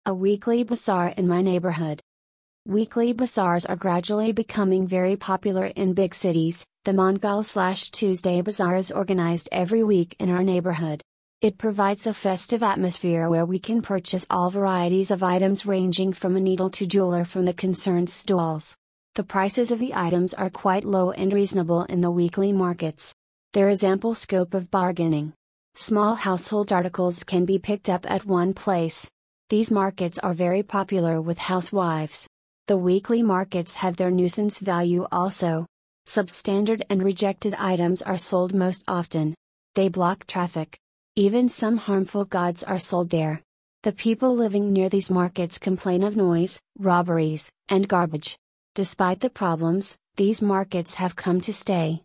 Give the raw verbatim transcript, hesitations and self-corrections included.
A weekly bazaar in my neighborhood. Weekly bazaars are gradually becoming very popular in big cities. The Mangal slash Tuesday Bazaar is organized every week in our neighborhood. It provides a festive atmosphere where we can purchase all varieties of items ranging from a needle to jeweler from the concerned stalls. The prices of the items are quite low and reasonable in the weekly markets. There is ample scope of bargaining. Small household articles can be picked up at one place. These markets are very popular with housewives. The weekly markets have their nuisance value also. Substandard and rejected items are sold most often. They block traffic. Even some harmful goods are sold there. The people living near these markets complain of noise, robberies, and garbage. Despite the problems, these markets have come to stay.